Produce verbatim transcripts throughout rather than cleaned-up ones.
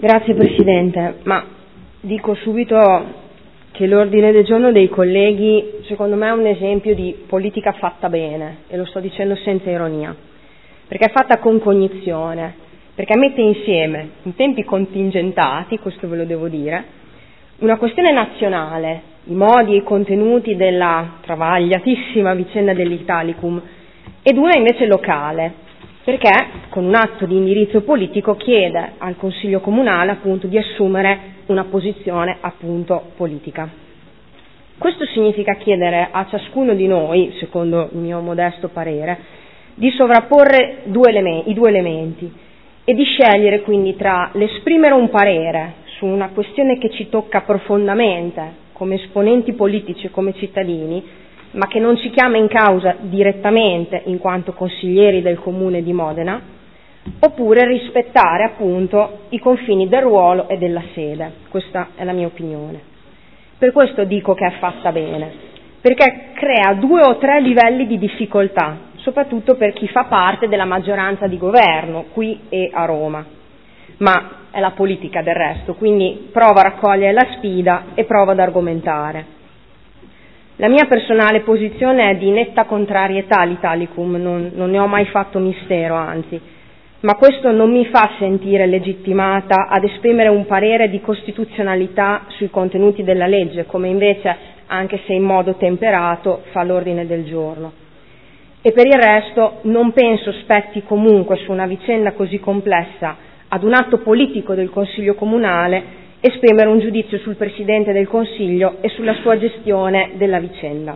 Grazie Presidente, ma dico subito che l'ordine del giorno dei colleghi secondo me è un esempio di politica fatta bene, e lo sto dicendo senza ironia, perché è fatta con cognizione, perché mette insieme, in tempi contingentati, questo ve lo devo dire, una questione nazionale, i modi e i contenuti della travagliatissima vicenda dell'Italicum, ed una invece locale, perché con un atto di indirizzo politico chiede al Consiglio Comunale appunto di assumere una posizione appunto politica. Questo significa chiedere a ciascuno di noi, secondo il mio modesto parere, di sovrapporre due elementi, i due elementi e di scegliere quindi tra l'esprimere un parere su una questione che ci tocca profondamente come esponenti politici e come cittadini, ma che non ci chiama in causa direttamente in quanto consiglieri del Comune di Modena, oppure rispettare appunto i confini del ruolo e della sede. Questa è la mia opinione. Per questo dico che è fatta bene, perché crea due o tre livelli di difficoltà, soprattutto per chi fa parte della maggioranza di governo, qui e a Roma. Ma è la politica del resto, quindi provo a raccogliere la sfida e provo ad argomentare. La mia personale posizione è di netta contrarietà all'Italicum, non, non ne ho mai fatto mistero, anzi, ma questo non mi fa sentire legittimata ad esprimere un parere di costituzionalità sui contenuti della legge, come invece, anche se in modo temperato, fa l'ordine del giorno. E per il resto non penso spetti comunque su una vicenda così complessa ad un atto politico del Consiglio Comunale esprimere un giudizio sul Presidente del Consiglio e sulla sua gestione della vicenda.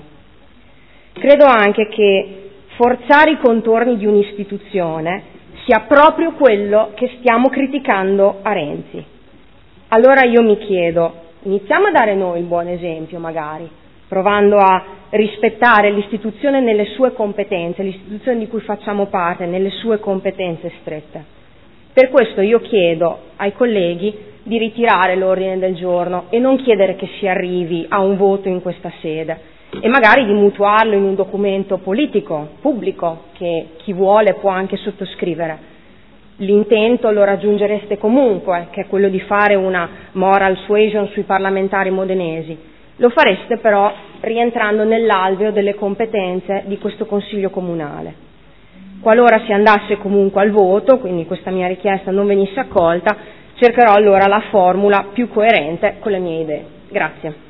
Credo anche che forzare i contorni di un'istituzione sia proprio quello che stiamo criticando a Renzi. Allora io mi chiedo, iniziamo a dare noi il buon esempio magari, provando a rispettare l'istituzione nelle sue competenze, l'istituzione di cui facciamo parte, nelle sue competenze strette. Per questo io chiedo ai colleghi di ritirare l'ordine del giorno e non chiedere che si arrivi a un voto in questa sede e magari di mutuarlo in un documento politico, pubblico, che chi vuole può anche sottoscrivere. L'intento lo raggiungereste comunque, che è quello di fare una moral suasion sui parlamentari modenesi. Lo fareste però rientrando nell'alveo delle competenze di questo Consiglio Comunale. Qualora si andasse comunque al voto, quindi questa mia richiesta non venisse accolta, cercherò allora la formula più coerente con le mie idee. Grazie.